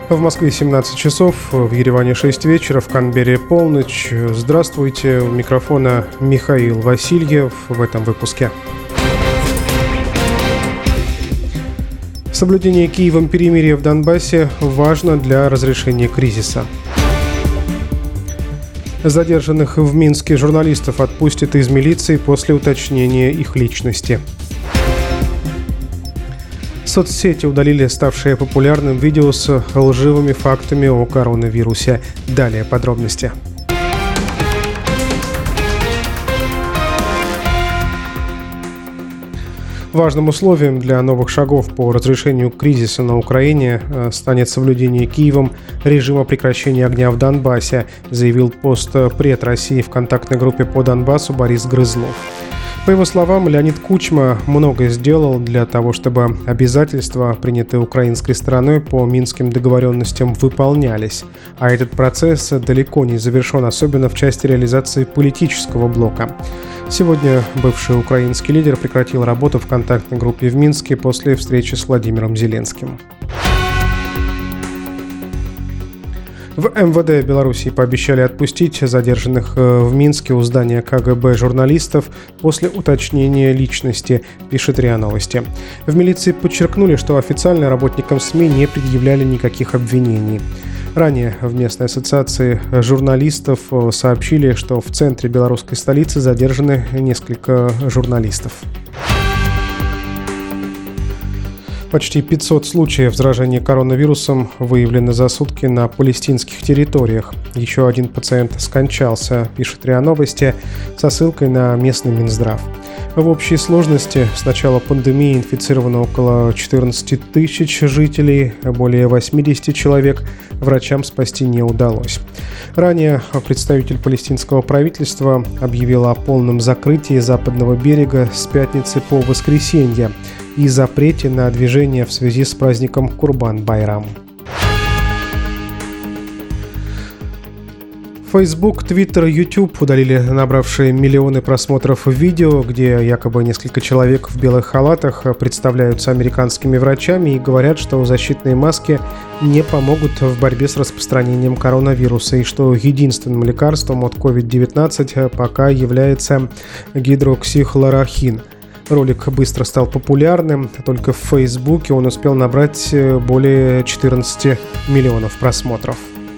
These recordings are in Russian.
В Москве 17 часов, в Ереване 6 вечера, в Канберре полночь. Здравствуйте, у микрофона Михаил Васильев в этом выпуске. Соблюдение Киевом перемирия в Донбассе важно для разрешения кризиса. Задержанных в Минске журналистов отпустят из милиции после уточнения их личности. Соцсети удалили ставшее популярным видео с лживыми фактами о коронавирусе. Далее подробности. Важным условием для новых шагов по разрешению кризиса на Украине станет соблюдение Киевом режима прекращения огня в Донбассе, заявил постпред России в контактной группе по Донбассу Борис Грызлов. По его словам, Леонид Кучма многое сделал для того, чтобы обязательства, принятые украинской стороной по минским договоренностям, выполнялись. А этот процесс далеко не завершен, особенно в части реализации политического блока. Сегодня бывший украинский лидер прекратил работу в контактной группе в Минске после встречи с Владимиром Зеленским. В МВД Беларуси пообещали отпустить задержанных в Минске у здания КГБ журналистов после уточнения личности, пишет РИА Новости. В милиции подчеркнули, что официально работникам СМИ не предъявляли никаких обвинений. Ранее в местной ассоциации журналистов сообщили, что в центре белорусской столицы задержаны несколько журналистов. Почти 500 случаев заражения коронавирусом выявлены за сутки на палестинских территориях. Еще один пациент скончался, пишет РИА Новости, со ссылкой на местный Минздрав. В общей сложности с начала пандемии инфицировано около 14 тысяч жителей, более 80 человек врачам спасти не удалось. Ранее представитель палестинского правительства объявил о полном закрытии западного берега с пятницы по воскресенье и запрете на движение в связи с праздником Курбан-Байрам. Facebook, Twitter и YouTube удалили набравшие миллионы просмотров видео, где якобы несколько человек в белых халатах представляются американскими врачами и говорят, что защитные маски не помогут в борьбе с распространением коронавируса и что единственным лекарством от COVID-19 пока является гидроксихлорохин. Ролик быстро стал популярным, только в Фейсбуке он успел набрать более 14 миллионов просмотров.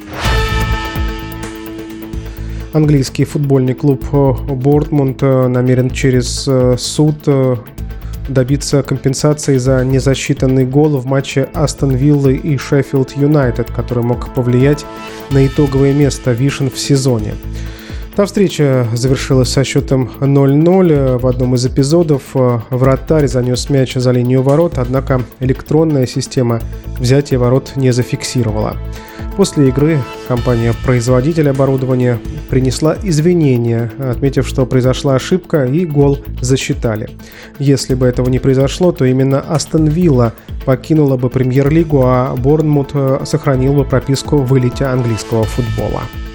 Английский футбольный клуб Борнмут намерен через суд добиться компенсации за незасчитанный гол в матче Астон Виллы и Шеффилд Юнайтед, который мог повлиять на итоговое место Вишен в сезоне. Та встреча завершилась со счетом 0-0. В одном из эпизодов вратарь занес мяч за линию ворот, однако электронная система взятия ворот не зафиксировала. После игры компания-производитель оборудования принесла извинения, отметив, что произошла ошибка и гол засчитали. Если бы этого не произошло, то именно Астон Вилла покинула бы премьер-лигу, а Борнмут сохранил бы прописку в элите английского футбола.